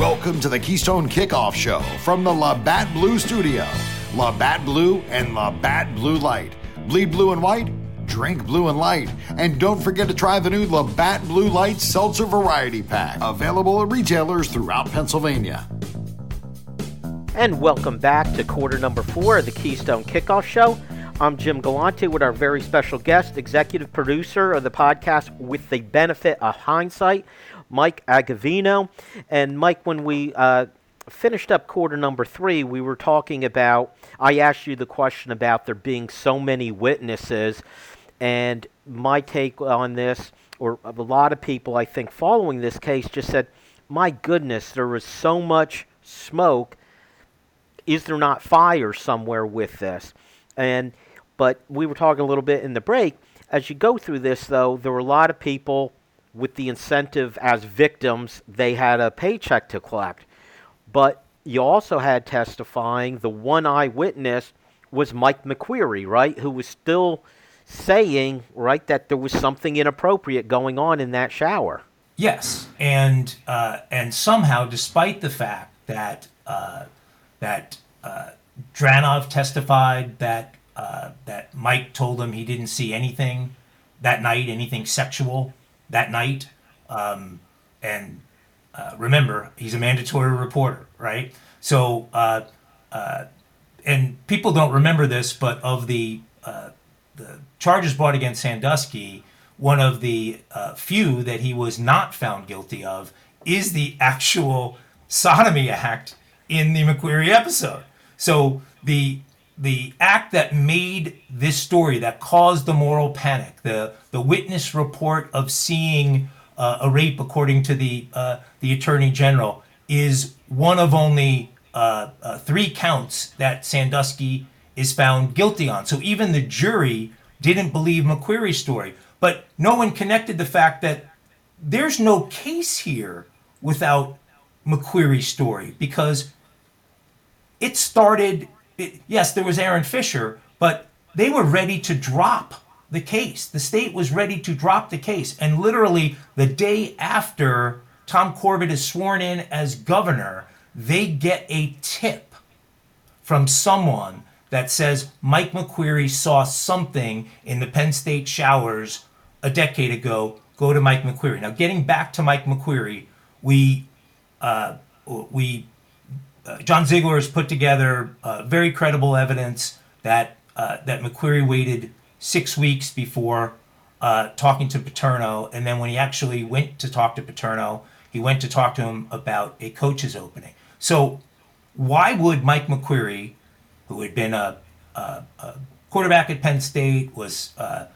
Welcome to the Keystone Kickoff Show from the Labatt Blue Studio. Labatt Blue and Labatt Blue Light. Bleed blue and white, drink blue and light. And don't forget to try the new Labatt Blue Light Seltzer Variety Pack. Available at retailers throughout Pennsylvania. And welcome back to quarter number 4 of the Keystone Kickoff Show. I'm Jim Galante with our very special guest, executive producer of the podcast With the Benefit of Hindsight, Mike Agavino. And Mike, when we finished up quarter number 3, we were talking about, I asked you the question about there being so many witnesses, and my take on this, or a lot of people I think following this case just said, my goodness, there was so much smoke. Is there not fire somewhere with this? But we were talking a little bit in the break. As you go through this, though, there were a lot of people with the incentive as victims. They had a paycheck to collect. But you also had testifying, the one eyewitness was Mike McQueary, right, who was still saying, right, that there was something inappropriate going on in that shower. Yes, and somehow, despite the fact that Dranov testified that Mike told him he didn't see anything that night, anything sexual that night, remember, he's a mandatory reporter, right? So, and people don't remember this, but of the charges brought against Sandusky, one of the few that he was not found guilty of is the actual sodomy act in the McQueary episode. So the act that made this story, that caused the moral panic, the witness report of seeing a rape, according to the Attorney General, is one of only 3 counts that Sandusky is found guilty on. So even the jury didn't believe McQueary's story. But no one connected the fact that there's no case here without McQueary's story, because it started, yes, there was Aaron Fisher, but they were ready to drop the case. The state was ready to drop the case. And literally the day after Tom Corbett is sworn in as governor, they get a tip from someone that says Mike McQueary saw something in the Penn State showers a decade ago. Go to Mike McQueary. Now, getting back to Mike McQueary, John Ziegler has put together very credible evidence that McQueary waited 6 weeks before talking to Paterno, and then when he actually went to talk to Paterno, he went to talk to him about a coach's opening. So why would Mike McQueary, who had been a quarterback at Penn State, was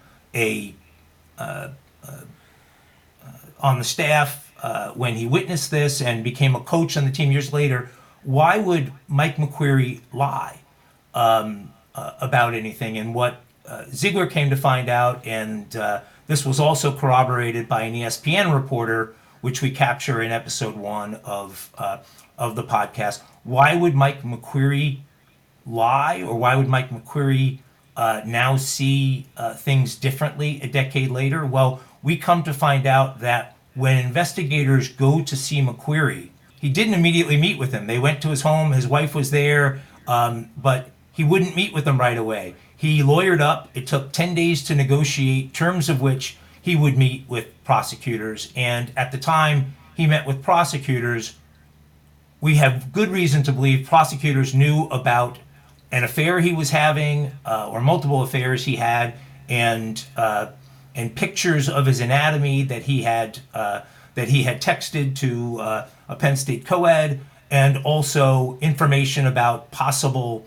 on the staff when he witnessed this and became a coach on the team years later, why would Mike McQueary lie about anything? And what Ziegler came to find out, and this was also corroborated by an ESPN reporter, which we capture in episode 1 of the podcast. Why would Mike McQueary lie, or why would Mike McQueary now see things differently a decade later? Well, we come to find out that when investigators go to see McQueary, he didn't immediately meet with him. They went to his home. His wife was there, but he wouldn't meet with them right away. He lawyered up. It took 10 days to negotiate terms of which he would meet with prosecutors. And at the time he met with prosecutors, we have good reason to believe prosecutors knew about an affair he was having, or multiple affairs he had, and pictures of his anatomy that he had texted to a Penn State co-ed, and also information about possible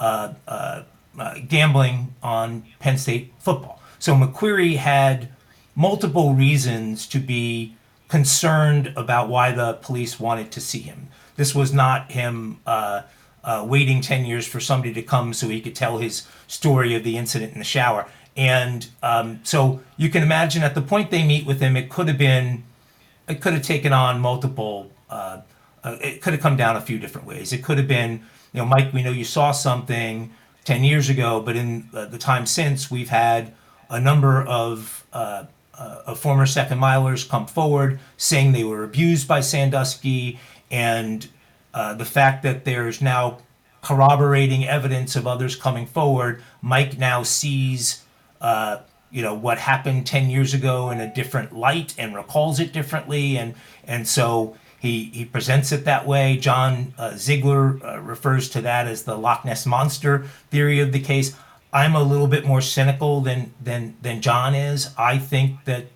gambling on Penn State football. So McQueary had multiple reasons to be concerned about why the police wanted to see him. This was not him waiting 10 years for somebody to come so he could tell his story of the incident in the shower. And so you can imagine at the point they meet with him, it could have taken on multiple, it could have come down a few different ways. It could have been, Mike, we know you saw something 10 years ago, but in the time since, we've had a number of former second milers come forward saying they were abused by Sandusky, And the fact that there's now corroborating evidence of others coming forward, Mike now sees what happened 10 years ago in a different light and recalls it differently, and so he presents it that way. John Ziegler refers to that as the Loch Ness Monster theory of the case. I'm a little bit more cynical than John is. I think that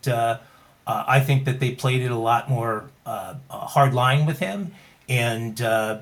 they played it a lot more hard line with him, and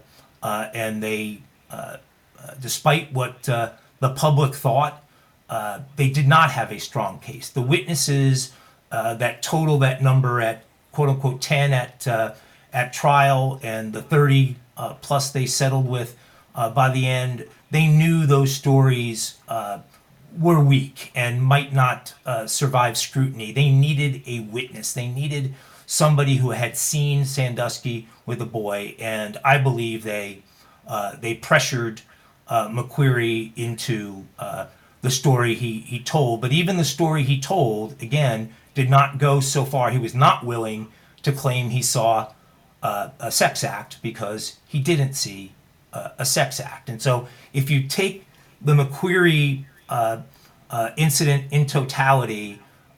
they, despite what the public thought, they did not have a strong case. The witnesses that total that number at quote unquote 10 at trial, and the 30 plus they settled with by the end, they knew those stories were weak and might not survive scrutiny. They needed a witness. They needed somebody who had seen Sandusky with a boy, and I believe they pressured McQueary into the story he told. But even the story he told, again, did not go so far. He was not willing to claim he saw a sex act, because he didn't see a sex act. And so if you take the McQueary incident in totality,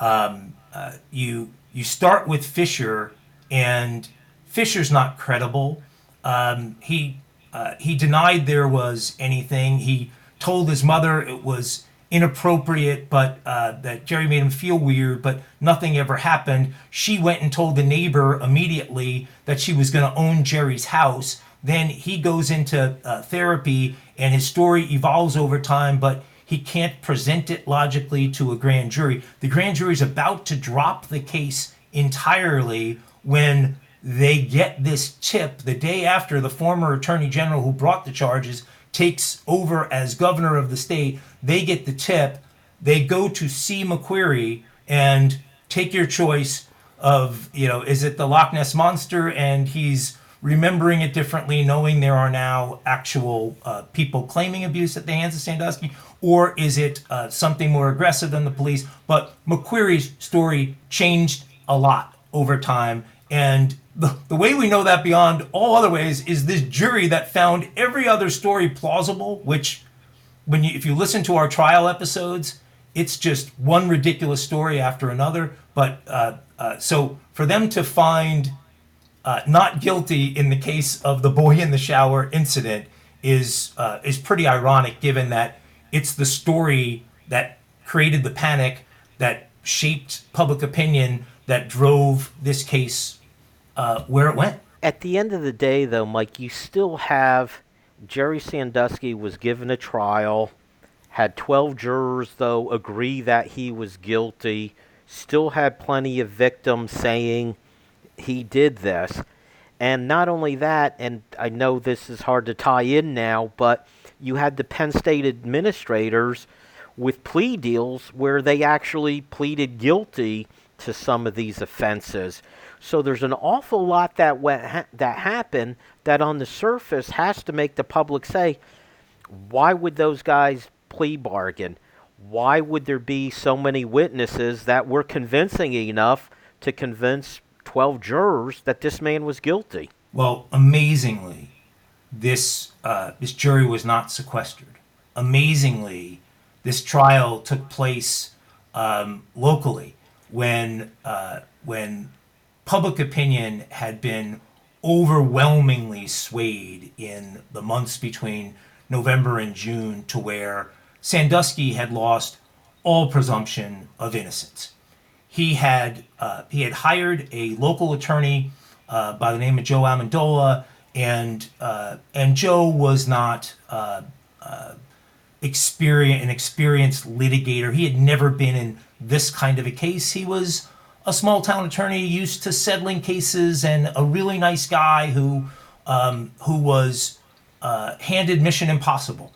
you start with Fisher, and Fisher's not credible. He denied there was anything. He told his mother it was inappropriate, but that Jerry made him feel weird, but nothing ever happened. She went and told the neighbor immediately that she was going to own Jerry's house. Then he goes into therapy, and his story evolves over time, but he can't present it logically to a grand jury. The grand jury is about to drop the case entirely when they get this tip the day after the former attorney general who brought the charges takes over as governor of the state. They get the tip. They go to see McQueary and take your choice of, is it the Loch Ness Monster? And he's remembering it differently, knowing there are now actual people claiming abuse at the hands of Sandusky, or is it something more aggressive than the police? But McQueary's story changed a lot over time, and the way we know that beyond all other ways is this jury that found every other story plausible, which if you listen to our trial episodes, it's just one ridiculous story after another. But so for them to find not guilty in the case of the boy in the shower incident is pretty ironic, given that it's the story that created the panic, that shaped public opinion, that drove this case where it went. At the end of the day, though, Mike, you still have Jerry Sandusky was given a trial, had 12 jurors, though, agree that he was guilty, still had plenty of victims saying he did this. And not only that, and I know this is hard to tie in now, but you had the Penn State administrators with plea deals where they actually pleaded guilty to some of these offenses. So there's an awful lot that happened that on the surface has to make the public say, why would those guys plea bargain? Why would there be so many witnesses that were convincing enough to convince 12 jurors that this man was guilty? Well, amazingly, this jury was not sequestered. Amazingly, this trial took place locally when public opinion had been overwhelmingly swayed in the months between November and June to where Sandusky had lost all presumption of innocence. He had hired a local attorney by the name of Joe Amendola, and Joe was not an experienced litigator. He had never been in this kind of a case. He was a small town attorney used to settling cases, and a really nice guy who was handed Mission Impossible.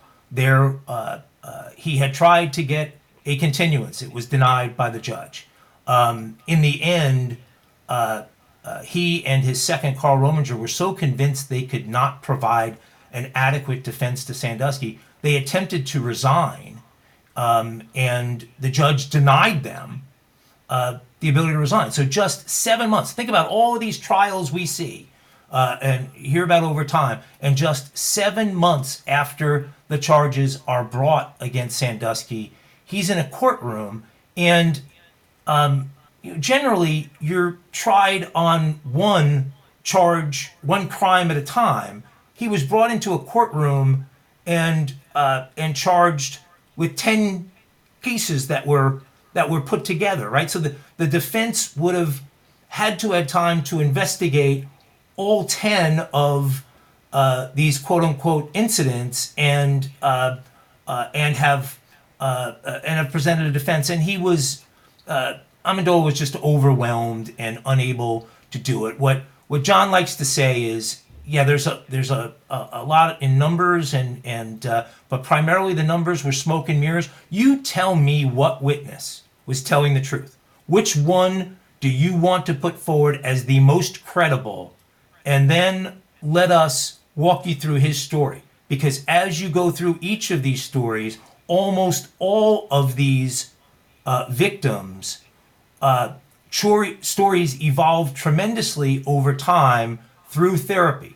He had tried to get a continuance. It was denied by the judge. In the end, he and his second, Carl Rominger, were so convinced they could not provide an adequate defense to Sandusky, they attempted to resign, and the judge denied them the ability to resign. So just 7 months. Think about all of these trials we see. and hear about over time. And just 7 months after the charges are brought against Sandusky, he's in a courtroom, and generally you're tried on one charge, one crime at a time. He was brought into a courtroom and charged with 10 cases that were put together, right? So the defense would have had to have time to investigate all 10 of these quote unquote incidents and have presented a defense. And he was Amendola was just overwhelmed and unable to do it. What John likes to say is, yeah, there's a lot in numbers but primarily the numbers were smoke and mirrors. You tell me what witness was telling the truth. Which one do you want to put forward as the most credible? And then let us walk you through his story. Because as you go through each of these stories, almost all of these victims, stories evolved tremendously over time through therapy.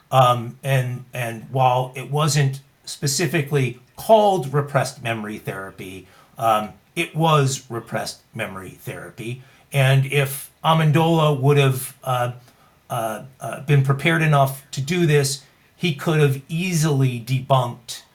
And while it wasn't specifically called repressed memory therapy, it was repressed memory therapy. And if Amendola would have been prepared enough to do this, he could have easily debunked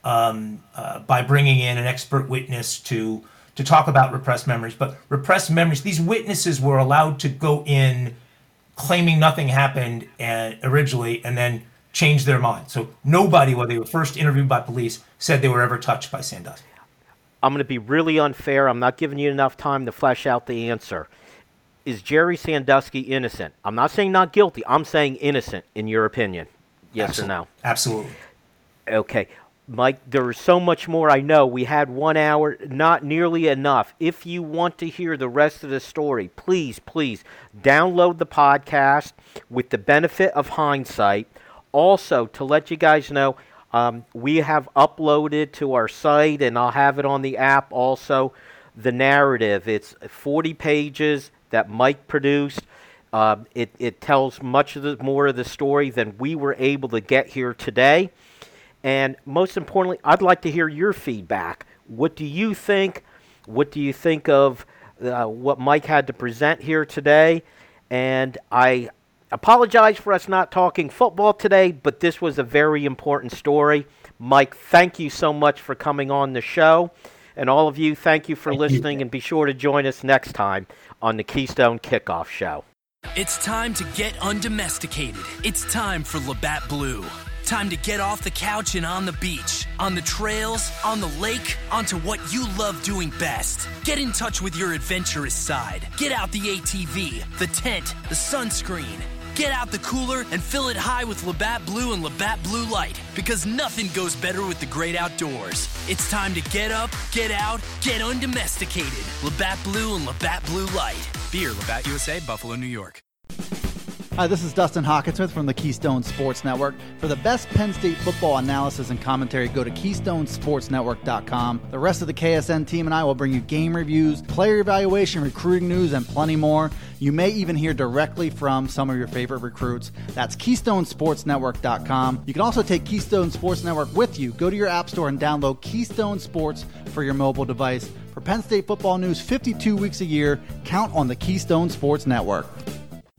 by bringing in an expert witness to talk about repressed memories. But repressed memories, these witnesses were allowed to go in claiming nothing happened originally and then change their mind. So nobody, when they were first interviewed by police, said they were ever touched by Sandusky. I'm going to be really unfair. I'm not giving you enough time to flesh out the answer. Is Jerry Sandusky innocent? I'm not saying not guilty. I'm saying innocent, in your opinion. Yes Absolutely. or no? Absolutely. Okay. Mike, there is so much more. I know we had 1 hour, not nearly enough. If you want to hear the rest of the story, please download the podcast with the benefit of hindsight. Also, to let you guys know, we have uploaded to our site, and I'll have it on the app also, the narrative. It's 40 pages that Mike produced. It tells much of more of the story than we were able to get here today. And most importantly, I'd like to hear your feedback. What do you think? What do you think of what Mike had to present here today? And I apologize for us not talking football today, but this was a very important story. Mike, thank you so much for coming on the show. And all of you, thank you for listening, and be sure to join us next time on the Keystone Kickoff Show. It's time to get undomesticated. It's time for Labatt Blue. Time to get off the couch and on the beach, on the trails, on the lake, onto what you love doing best. Get in touch with your adventurous side. Get out the ATV, the tent, the sunscreen. Get out the cooler and fill it high with Labatt Blue and Labatt Blue Light, because nothing goes better with the great outdoors. It's time to get up, get out, get undomesticated. Labatt Blue and Labatt Blue Light. Beer, Labatt USA, Buffalo, New York. Hi, this is Dustin Hawkinsmith from the Keystone Sports Network. For the best Penn State football analysis and commentary, go to KeystoneSportsNetwork.com. The rest of the KSN team and I will bring you game reviews, player evaluation, recruiting news, and plenty more. You may even hear directly from some of your favorite recruits. That's KeystoneSportsNetwork.com. You can also take Keystone Sports Network with you. Go to your app store and download Keystone Sports for your mobile device. For Penn State football news 52 weeks a year, count on the Keystone Sports Network.